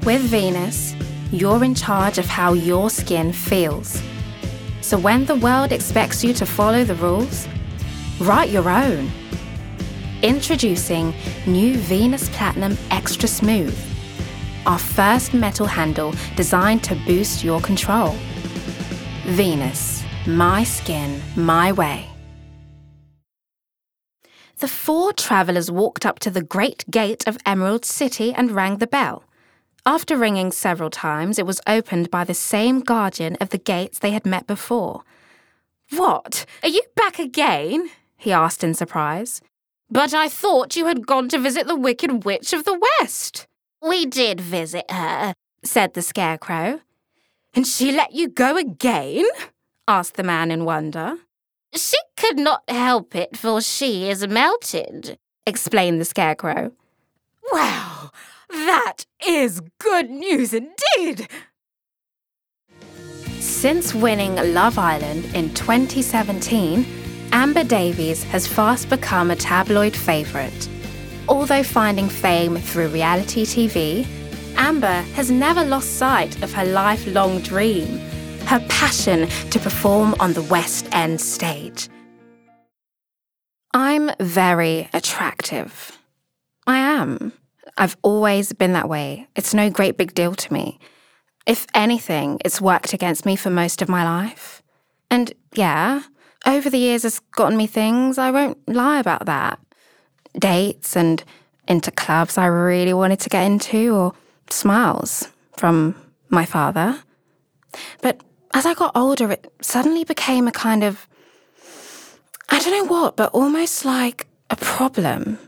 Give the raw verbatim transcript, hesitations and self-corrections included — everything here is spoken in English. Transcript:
With Venus, you're in charge of how your skin feels. So when the world expects you to follow the rules, write your own. Introducing new Venus Platinum Extra Smooth, our first metal handle designed to boost your control. Venus, my skin, my way. The four travellers walked up to the great gate of Emerald City and rang the bell. After ringing several times, it was opened by the same guardian of the gates they had met before. "What? Are you back again?" he asked in surprise. "But I thought you had gone to visit the Wicked Witch of the West." "We did visit her," said the Scarecrow. "And she let you go again?" asked the man in wonder. "She could not help it, for she is melted," explained the Scarecrow. "Wow, that is good news indeed!" Since winning Love Island in twenty seventeen, Amber Davies has fast become a tabloid favourite. Although finding fame through reality T V, Amber has never lost sight of her lifelong dream, her passion to perform on the West End stage. I'm very attractive. I am. I've always been that way. It's no great big deal to me. If anything, it's worked against me for most of my life. And yeah, over the years it's gotten me things, I won't lie about that. Dates and into clubs I really wanted to get into, or smiles from my father. But as I got older, it suddenly became a kind of, I don't know what, but almost like a problem.